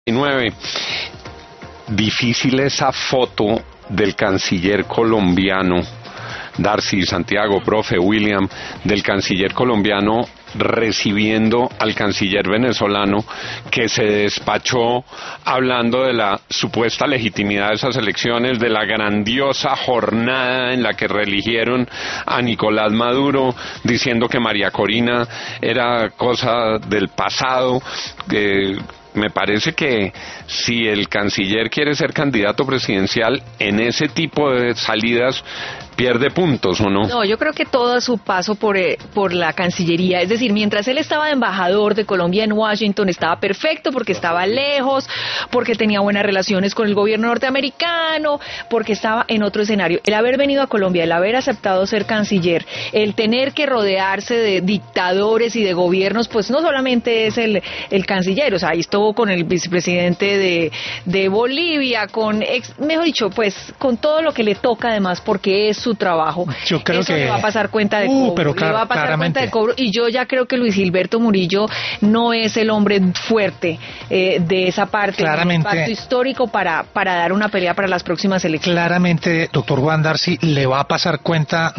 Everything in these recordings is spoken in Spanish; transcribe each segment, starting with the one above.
19. Difícil esa foto del canciller colombiano, Darcy, Santiago, profe, William, del canciller colombiano recibiendo al canciller venezolano que se despachó hablando de la supuesta legitimidad de esas elecciones, de la grandiosa jornada en la que reeligieron a Nicolás Maduro, diciendo que María Corina era cosa del pasado. Me parece que si el canciller quiere ser candidato presidencial en ese tipo de salidas, pierde puntos, ¿o no? No, yo creo que todo su paso por la Cancillería, es decir, mientras él estaba de embajador de Colombia en Washington, estaba perfecto porque estaba lejos, porque tenía buenas relaciones con el gobierno norteamericano, porque estaba en otro escenario. El haber venido a Colombia, el haber aceptado ser canciller, el tener que rodearse de dictadores y de gobiernos, pues no solamente es el canciller, o sea, ahí estuvo con el vicepresidente de Bolivia, mejor dicho, pues con todo lo que le toca además, porque es su trabajo. Yo creo eso que le va a pasar cuenta de cobro, pero le va a pasar claramente cuenta de cobro, y yo ya creo que Luis Gilberto Murillo no es el hombre fuerte de esa parte del pacto histórico para dar una pelea para las próximas elecciones. Claramente, doctor Juan Darcy, le va a pasar cuenta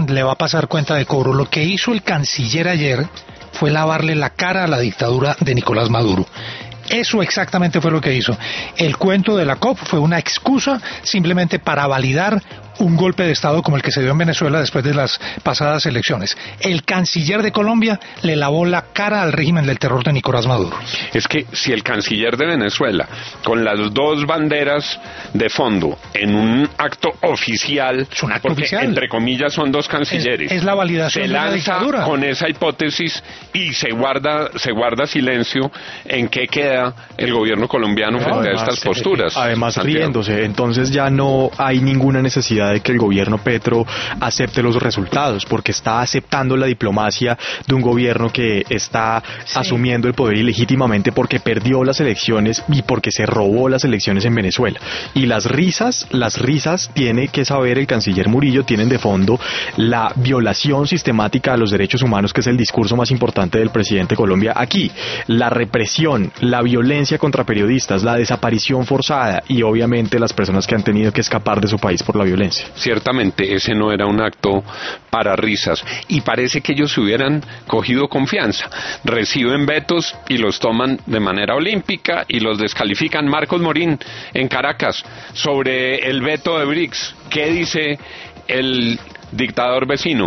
de cobro. Lo que hizo el canciller ayer fue lavarle la cara a la dictadura de Nicolás Maduro. Eso exactamente fue lo que hizo. El cuento de la COP fue una excusa simplemente para validar un golpe de Estado como el que se dio en Venezuela después de las pasadas elecciones. El canciller de Colombia le lavó la cara al régimen del terror de Nicolás Maduro. Es que si el canciller de Venezuela, con las dos banderas de fondo, en un acto oficial, es un acto porque oficial, entre comillas son dos cancilleres, es la validación de la dictadura, con esa hipótesis y se guarda silencio, ¿en qué queda el gobierno colombiano frente a estas posturas? Además, riéndose, entonces ya no hay ninguna necesidad de que el gobierno Petro acepte los resultados, porque está aceptando la diplomacia de un gobierno que está asumiendo el poder ilegítimamente porque perdió las elecciones y porque se robó las elecciones en Venezuela. Y las risas tiene que saber el canciller Murillo, tienen de fondo la violación sistemática a los derechos humanos, que es el discurso más importante del presidente de Colombia aquí, la represión, la violencia contra periodistas, la desaparición forzada y obviamente las personas que han tenido que escapar de su país por la violencia. Ciertamente ese no era un acto para risas, y parece que ellos se hubieran cogido confianza. Reciben vetos y los toman de manera olímpica y los descalifican. Marcos Morín en Caracas, sobre el veto de BRICS, ¿qué dice el dictador vecino?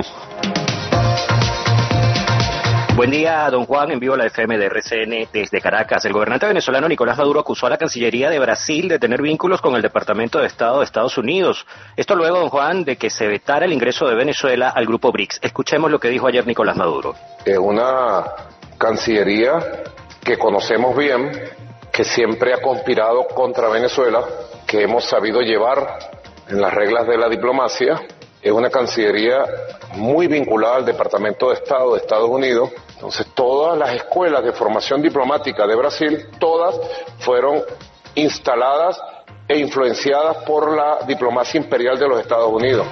Buen día, don Juan, en vivo la FM de RCN desde Caracas. El gobernante venezolano Nicolás Maduro acusó a la Cancillería de Brasil de tener vínculos con el Departamento de Estado de Estados Unidos. Esto luego, don Juan, de que se vetara el ingreso de Venezuela al grupo BRICS. Escuchemos lo que dijo ayer Nicolás Maduro. Es una Cancillería que conocemos bien, que siempre ha conspirado contra Venezuela, que hemos sabido llevar en las reglas de la diplomacia. Es una Cancillería muy vinculada al Departamento de Estado de Estados Unidos. Entonces, todas las escuelas de formación diplomática de Brasil, todas fueron instaladas e influenciadas por la diplomacia imperial de los Estados Unidos.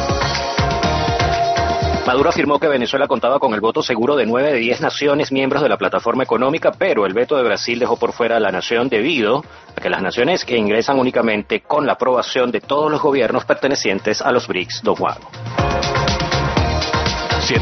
Maduro afirmó que Venezuela contaba con el voto seguro de 9 de 10 naciones miembros de la plataforma económica, pero el veto de Brasil dejó por fuera a la nación debido a que las naciones que ingresan únicamente con la aprobación de todos los gobiernos pertenecientes a los BRICS, don Juan.